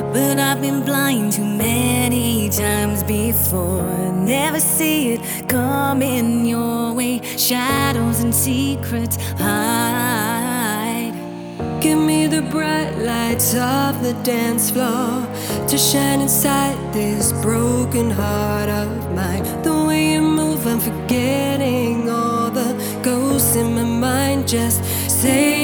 But I've been blind too many times before. Never see it coming your way. Shadows and secrets hide. Give me the bright lights of the dance floor to shine inside this broken heart of mine. The way you move, I'm forgetting all the ghosts in my mind. Just say